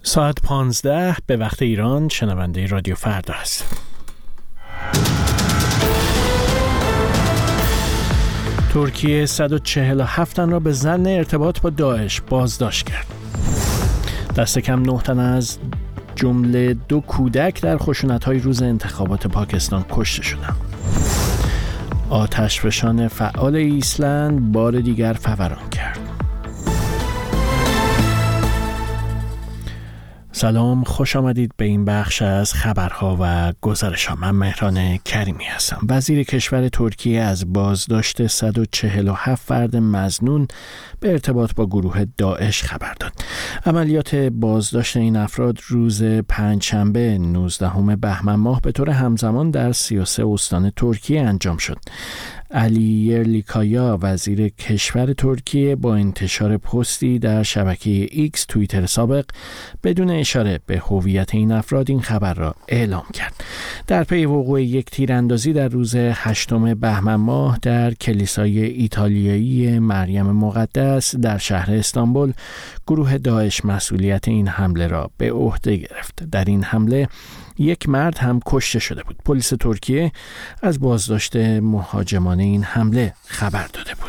ساعت 15 به وقت ایران شنونده رادیو فردا است. ترکیه 147 تن را به ظن ارتباط با داعش بازداشت کرد. دست کم 9 تن از جمله 2 کودک در خشونت‌های روز انتخابات پاکستان کشته شدند. آتشفشان فعال ایسلند بار دیگر فوران کرد. سلام، خوش آمدید به این بخش از خبرها و گزارش‌ها. من مهران کریمی هستم. وزیر کشور ترکیه از بازداشت 147 فرد مظنون به ارتباط با گروه داعش خبر داد. عملیات بازداشت این افراد روز پنجشنبه 19 بهمن ماه به طور همزمان در 33 استان ترکیه انجام شد. علی یرلیکایا وزیر کشور ترکیه با انتشار پستی در شبکه ایکس توییتر سابق بدون اشاره به هویت این افراد این خبر را اعلام کرد. در پی وقوع یک تیراندازی در روز 8 بهمن ماه در کلیسای ایتالیایی مریم مقدس در شهر استانبول، گروه داعش مسئولیت این حمله را به عهده گرفت. در این حمله یک مرد هم کشته شده بود. پلیس ترکیه از بازداشت مهاجمان این حمله خبر داده بود.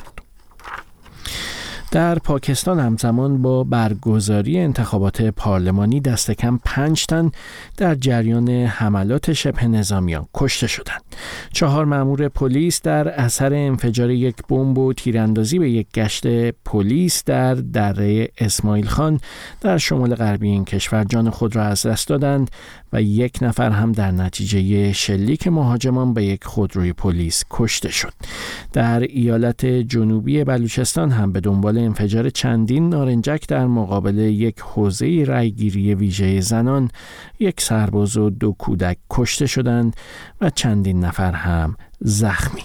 در پاکستان همزمان با برگزاری انتخابات پارلمانی دست کم 5 تن در جریان حملات شبه نظامیان کشته شدند. 4 مأمور پلیس در اثر انفجار یک بمب و تیراندازی به یک گشت پلیس در دره اسماعیل خان در شمال غربی این کشور جان خود را از دست دادند و 1 نفر هم در نتیجه شلیک مهاجمان به یک خودروی پلیس کشته شد. در ایالت جنوبی بلوچستان هم به دنبال انفجار چندین نارنجک در مقابل یک حوزه رایگیری ویژه زنان 1 سرباز و 2 کودک کشته شدند و چندین نفر هم زخمی.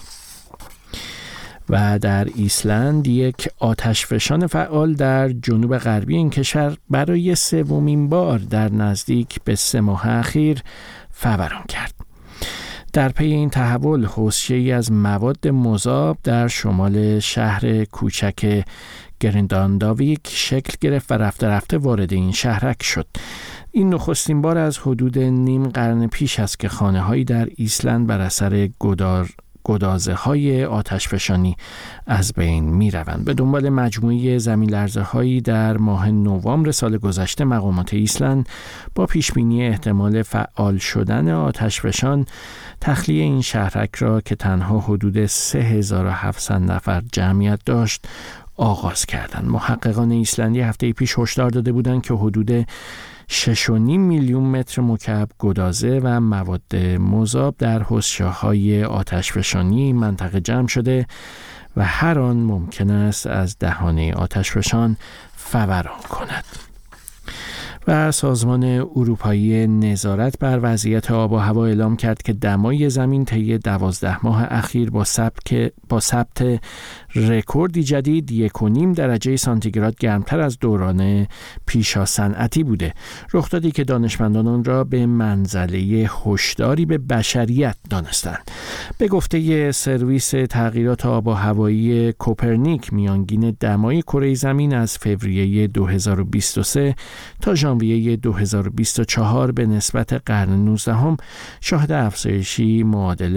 و در ایسلند یک آتشفشان فعال در جنوب غربی این کشور برای 3مین بار در نزدیک به 3 ماه اخیر فوران کرد. در پی این تحول حوضچه‌ای از مواد مذاب در شمال شهر کوچک گریندانداویک شکل گرفت و رفته رفته وارد این شهرک شد. این نخستین بار از حدود نیم قرن پیش است که خانه‌هایی در ایسلند بر اثر گدازه‌های آتشفشانی از بین می‌روند. به دنبال مجموعه زمین‌لرزه‌هایی در ماه نوامبر سال گذشته، مقامات ایسلند با پیشبینی احتمال فعال شدن آتشفشان تخلیه این شهرک را که تنها حدود 3700 نفر جمعیت داشت آغاز کردند. محققان ایسلندی هفته پیش هشدار داده بودند که حدود 6.5 میلیون متر مکعب گدازه و مواد مذاب در حوضچه‌های آتشفشانی منطقه جمع شده و هر آن ممکن است از دهانه آتشفشان فوران کند. و سازمان اروپایی نظارت بر وضعیت آب و هوا اعلام کرد که دمای زمین طی 12 ماه اخیر با ثبت رکوردی جدید 1.5 درجه سانتیگراد گرمتر از دوران پیشا صنعتی بوده. رخدادی که دانشمندان آن را به منزله هشداری به بشریت دانستند. به گفته سرویس تغییرات آب و هوایی کوپرنیک، میانگین دمای کره زمین از فوریه 2023 تا ژانویه 2024 به نسبت قرن 19 شاهد افزایشی معادل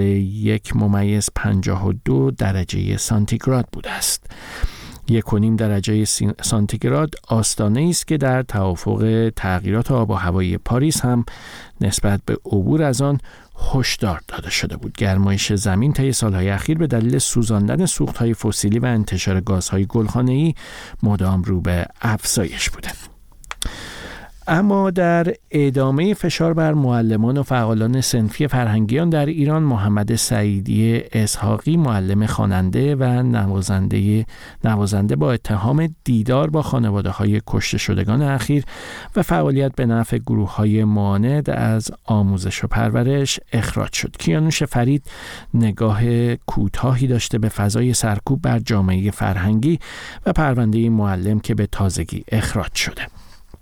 1.52 درجه سانتیگراد بوده است. 1.5 درجه سانتیگراد آستانه‌ای است که در توافق تغییرات آب و هوایی پاریس هم نسبت به عبور از آن هشدار داده شده بود. گرمایش زمین طی سالهای اخیر به دلیل سوزاندن سوخت‌های فسیلی و انتشار گازهای گلخانه‌ای مدام رو به افزایش بوده. اما در ادامه فشار بر معلمان و فعالان صنفی فرهنگیان در ایران، محمد سعیدی اسحاقی، معلم خواننده و نوازنده با اتهام دیدار با خانواده‌های کشته شدگان اخیر و فعالیت به نفع گروه‌های معاند از آموزش و پرورش اخراج شد. کیانوش فرید نگاه کوتاهی داشته به فضای سرکوب بر جامعه فرهنگی و پرونده معلم که به تازگی اخراج شده.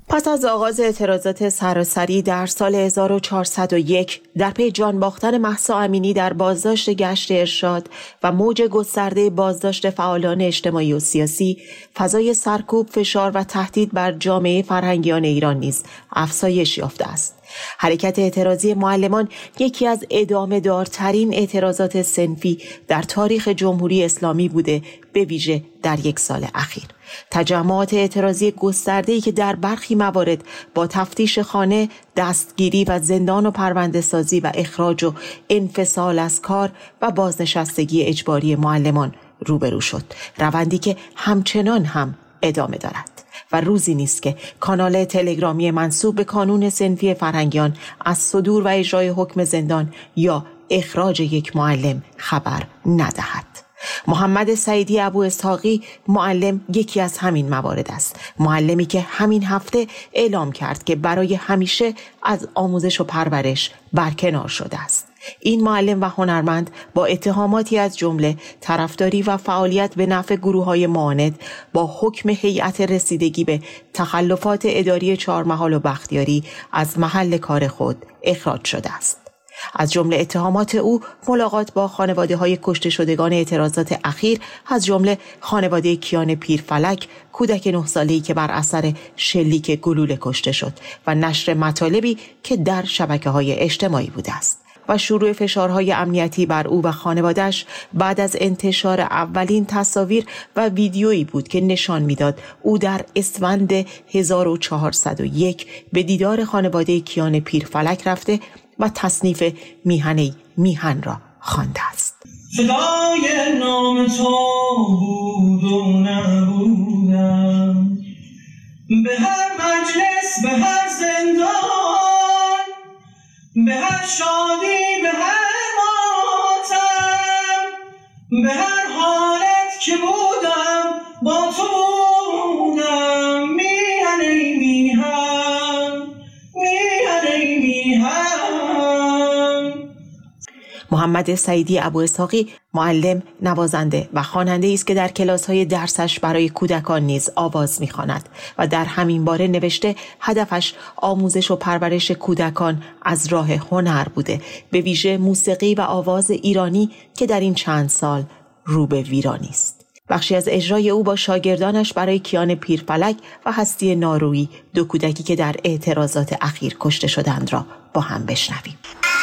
پس از آغاز اعتراضات سراسری در سال 1401 در پی جان باختن مهسا امینی در بازداشت گشت ارشاد و موج گسترده بازداشت فعالان اجتماعی و سیاسی، فضای سرکوب، فشار و تهدید بر جامعه فرهنگیان ایران نیز افزایش یافته است. حرکت اعتراضی معلمان یکی از ادامه دارترین اعتراضات صنفی در تاریخ جمهوری اسلامی بوده، به ویژه در یک سال اخیر. تجمعات اعتراضی گسترده‌ای که در برخی موارد با تفتیش خانه، دستگیری و زندان و پرونده سازی و اخراج و انفصال از کار و بازنشستگی اجباری معلمان روبرو شد، روندی که همچنان هم ادامه دارد و روزی نیست که کانال تلگرامی منسوب به کانون صنفی فرهنگیان از صدور و اجرای حکم زندان یا اخراج یک معلم خبر ندهد. محمد سعیدی ابو اسحاقی معلم یکی از همین موارد است. معلمی که همین هفته اعلام کرد که برای همیشه از آموزش و پرورش برکنار شده است. این معلم و هنرمند با اتهاماتی از جمله طرفداری و فعالیت به نفع گروه‌های معاند با حکم هیئت رسیدگی به تخلفات اداری چهارمحال و بختیاری از محل کار خود اخراج شده است. از جمله اتهامات او ملاقات با خانواده‌های کشته شدگان اعتراضات اخیر، از جمله خانواده کیان پیرفلک، کودک 9 ساله‌ای که بر اثر شلیک گلوله کشته شد و نشر مطالبی که در شبکه‌های اجتماعی بوده است و شروع فشارهای امنیتی بر او و خانواده‌اش بعد از انتشار اولین تصاویر و ویدیویی بود که نشان می‌داد او در اسفند 1401 به دیدار خانواده کیان پیرفلک رفته و تصنیف میهن را خوانده است. فدای نام تو بود و نبودم، به هر مجلس، به هر زندان، به هر شادی، به هر ماتم، به هر حالت که بودم با تو بودم. میهن ای میهن، میهن ای میهن. محمد سعیدی ابو اسحاقی معلم، نوازنده و خواننده است که در کلاس‌های درسش برای کودکان نیز آواز می‌خواند و در همین باره نوشته هدفش آموزش و پرورش کودکان از راه هنر بوده، به ویژه موسیقی و آواز ایرانی که در این چند سال رو به ویرانی است. بخشی از اجرای او با شاگردانش برای کیان پیرفلک و هستی نارویی، 2 کودکی که در اعتراضات اخیر کشته شدند، را با هم بشنویم.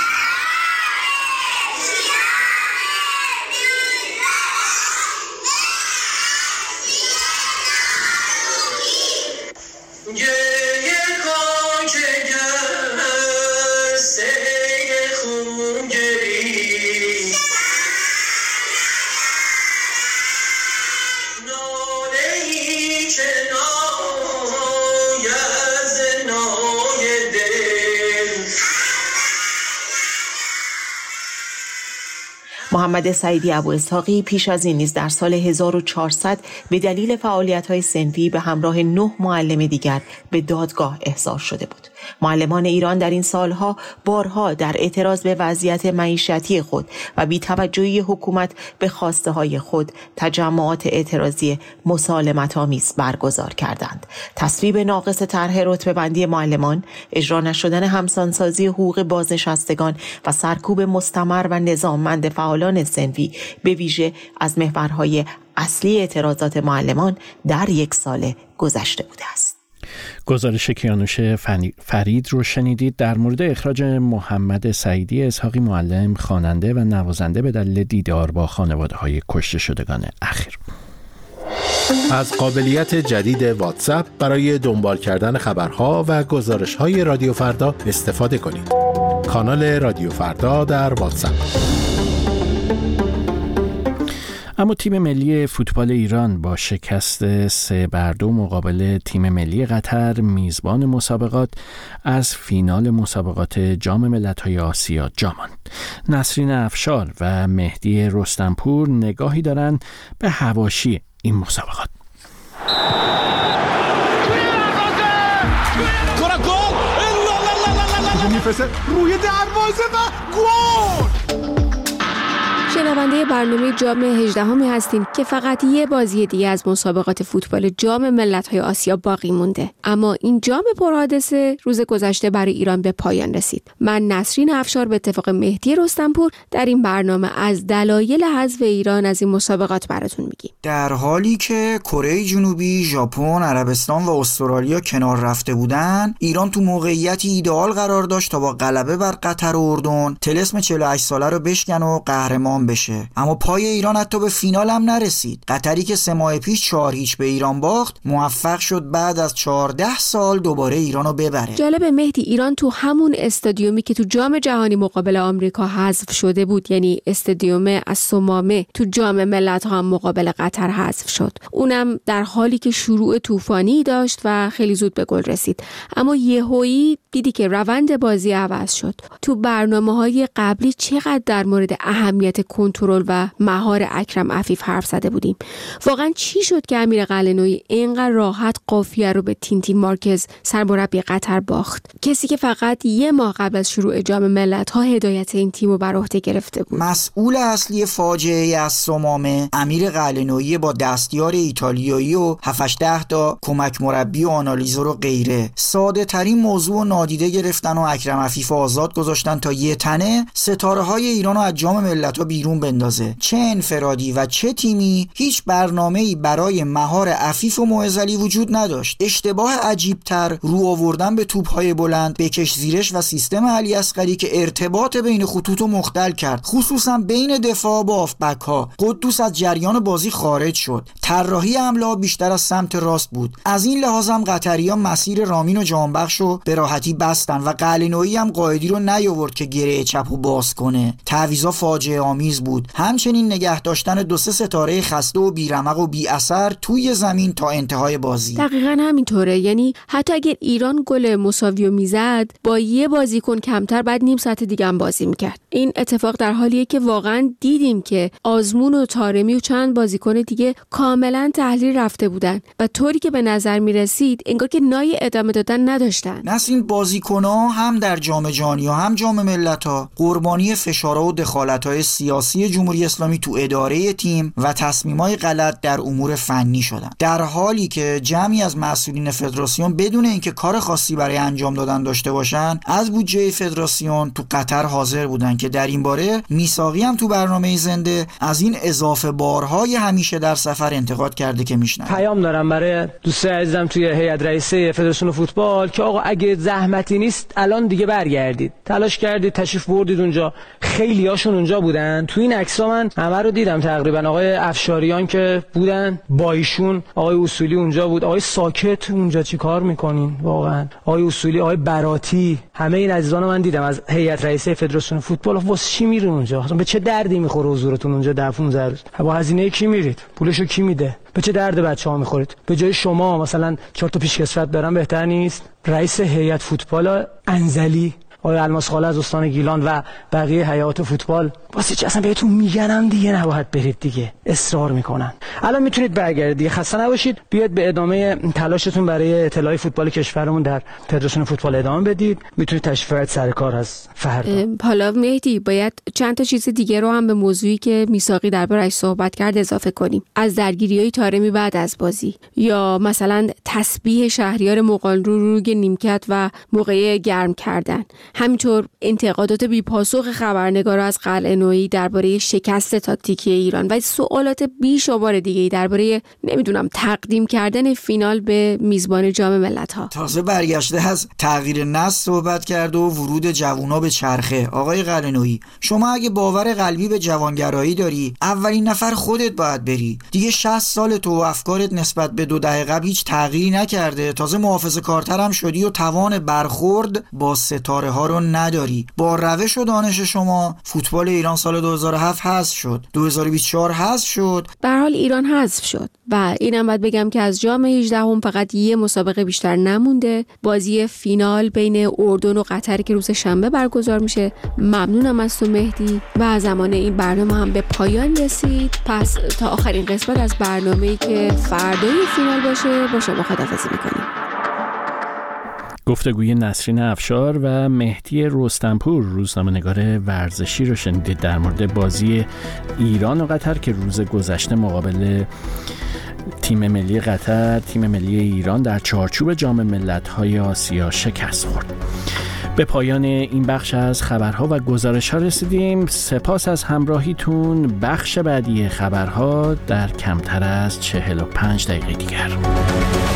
محمد سعیدی ابو اسحاقی پیش از این نیز در سال 1400 به دلیل فعالیت‌های صنفی به همراه 9 معلم دیگر به دادگاه احضار شده بود. معلمان ایران در این سالها بارها در اعتراض به وضعیت معیشتی خود و بی‌توجهی حکومت به خواسته‌های خود تجمعات اعتراضی مسالمت‌آمیز برگزار کردند. تصویب ناقص طرح رتبه‌بندی معلمان، اجرا نشدن همسانسازی حقوق بازنشستگان و سرکوب مستمر و نظاممند فعالان صنفی به ویژه از محورهای اصلی اعتراضات معلمان در یک سال گذشته بوده است. گزارش کیانوش فرید رو شنیدید در مورد اخراج محمد سعیدی اسحاقی، معلم، خواننده و نوازنده به دلیل دیدار با خانواده‌های کشته شدگان اخیر. از قابلیت جدید واتساپ برای دنبال کردن خبرها و گزارش‌های رادیو فردا استفاده کنید. کانال رادیو فردا در واتساپ. اما تیم ملی فوتبال ایران با شکست 3-2 مقابل تیم ملی قطر میزبان مسابقات از فینال مسابقات جام ملت‌های آسیا جا ماند. نسرین افشار و مهدی رستمپور نگاهی دارند به حواشی این مسابقات. میفرسته روی دروازه و گل! شنونده برنامه جام 18 هستیم که فقط یه بازی دیگه از مسابقات فوتبال جام ملت‌های آسیا باقی مونده. اما این جام پرحادثه روز گذشته برای ایران به پایان رسید. من نسرین افشار به اتفاق مهدی رستمپور در این برنامه از دلایل حذف ایران از این مسابقات براتون میگیم. در حالی که کره جنوبی، ژاپن، عربستان و استرالیا کنار رفته بودن، ایران تو موقعیتی ایدئال قرار داشت تا با غلبه بر قطر و اردن طلسم 48 ساله رو بشکن و قهرمان بشه. اما پای ایران حتی به فینال هم نرسید. قطری که 3 ماه پیش 4-0 به ایران باخت، موفق شد بعد از 14 سال دوباره ایران رو ببره. جالب مهدی، ایران تو همون استادیومی که تو جام جهانی مقابل آمریکا حذف شده بود، یعنی استادیوم السمامه، تو جام ملت‌ها هم مقابل قطر حذف شد. اونم در حالی که شروع طوفانی داشت و خیلی زود به گل رسید. اما یهویی دیدی که روند بازی عوض شد. تو برنامه‌های قبلی چقدر در مورد اهمیت کنترل و مهار اکرم عفیف حرف زده بودیم. واقعا چی شد که امیر قلعه‌نویی اینقدر راحت قافیه رو به تینتین مارکز سرمربی قطر باخت؟ کسی که فقط 1 ماه قبل از شروع جام ملت‌ها هدایت این تیم رو بر عهده گرفته بود. مسئول اصلی فاجعه السمامه امیر قلعه‌نویی با دستیار ایتالیایی و 7-8 تا کمک مربی و آنالیزور و غیره. ساده ترین موضوع نادیده گرفتن و اکرم عفیف آزاد گذاشتن تا یه تنه ستاره های ایران رو از جام ملت‌ها بیرون بندازه. چه انفرادی و چه تیمی هیچ برنامه‌ای برای مهار عفیف و معضلی وجود نداشت. اشتباه عجیب‌تر رو آوردن به توپ‌های بلند، بکش زیرش و سیستم علی اصغری که ارتباط بین خطوط رو مختل کرد، خصوصا بین دفاع با هافبک‌ها. قدوس از جریان بازی خارج شد. طراحی حمله بیشتر از سمت راست بود. از این لحاظ هم قطری‌ها مسیر رامین و جهانبخش رو به راحتی بستن و قلعه‌نویی هم قائدی رو نیاورد که گره چپو باز کنه. تعویضا فاجعه آمیز بود. همچنین نگه داشتن 2-3 ستاره خسته و بیرمق و بی اثر توی زمین تا انتهای بازی. دقیقاً همینطوره. یعنی حتی اگر ایران گل مساوی رو میزد، با یه بازیکن کمتر بعد نیم ساعت دیگه هم بازی میکرد. این اتفاق در حالیه که واقعاً دیدیم که آزمون و طارمی و چند بازیکن دیگه کاملاً تحلیل رفته بودن و طوری که به نظر میرسید انگار که نای ادامه دادن نداشتن. این بازیکن‌ها هم در جام جهانی و هم جام ملت‌ها قربانی فشارها و دخالت‌های سیاسی جمهوری اسلامی تو اداره تیم و تصمیم‌های غلط در امور فنی شدن، در حالی که جمعی از مسئولین فدراسیون بدون اینکه کار خاصی برای انجام دادن داشته باشن از بودجه فدراسیون تو قطر حاضر بودن که در این باره میثاقی هم تو برنامه زنده از این اضافه بارهای همیشه در سفر انتقاد کرده که میشنن. پیام دارم برای دوستای عزیزم توی هیئت رئیسه فدراسیون فوتبال که آقا اگه زحمتی نیست الان دیگه برگردید، تلاش کردید، تشریف بردید اونجا، خیلی هاشون اونجا بودن. تو این عکس‌ها من همه رو دیدم تقریبا. آقای افشاریان که بودن با ایشون، آقای اصولی اونجا بود، آقای ساکت اونجا چیکار میکنین واقعا، آقای اصولی، آقای براتی، همه این عزیزانو من دیدم از هیئت رئیسه فدراسیون فوتبال. واسه چی میرین اونجا؟ اصلا به چه دردی میخوره حضورتون اونجا در 15 روز؟ با هزینه کی میرید؟ پولشو کی میده؟ به چه درد بچه‌ها میخورید؟ به جای شما مثلا 4 تا پیشکسوت برام بهتر نیست؟ رئیس هیئت فوتبال انزلی، آقای الماس خاله از استان گیلان و بقیه هیئات فوتبال، واسه چی اصلا بهتون میگنم دیگه نباید برید دیگه، اصرار میکنن. الان میتونید برگردید دیگه، خسته نباشید، بیاید به ادامه تلاشتون برای اطلاع فوتبال کشورمون در فدراسیون فوتبال ادامه بدید. میتونید تشریف بیارید سر کار از فردا. حالا مهدی باید چند تا چیز دیگه رو هم به موضوعی که میثاقی درباره‌اش صحبت کرد اضافه کنیم. از درگیری‌های طارمی بعد از بازی، یا مثلا تسبیح شهریار مقانلو روی نیمکت و موقع گرم کردن. همینطور انتقادات بی‌پاسخ خبرنگارا از قلعه‌نویی درباره شکست تاکتیکی ایران و سوالات بیشمار دیگه‌ای درباره نمیدونم تقدیم کردن فینال به میزبان جام ملت‌ها. تازه برگشته از تغییر نسل صحبت کرد و ورود جوونا به چرخه. آقای قلعه‌نویی، شما اگه باور قلبی به جوانگرایی داری، اولین نفر خودت باید بری. دیگه 60 سال تو و افکارت نسبت به 2 دهه قبل هیچ تغییری نکرده. تازه محافظه‌کارتر هم شدی و توان برخورد با ستاره ها رو نداری. با روش و دانش شما فوتبال ایران سال 2007 حذف شد، 2024 حذف شد. به هر حال ایران حذف شد و اینم باید بگم که از جام 18 فقط یه مسابقه بیشتر نمونده. بازی فینال بین اردن و قطر که روز شنبه برگزار میشه. ممنونم از تو مهدی و زمان این برنامه هم به پایان رسید. پس تا آخرین قسمت از برنامه‌ای که فردای فینال باشه با شما خداحافظی میکنیم. گفتگوی نسرین افشار و مهدی رستمپور روزنامه‌نگار ورزشی رو شنیدید در مورد بازی ایران و قطر که روز گذشته مقابل تیم ملی قطر، تیم ملی ایران در چارچوب جام ملت‌های آسیا شکست خورد. به پایان این بخش از خبرها و گزارش‌ها رسیدیم. سپاس از همراهیتون. بخش بعدی خبرها در کمتر از 45 دقیقه دیگر.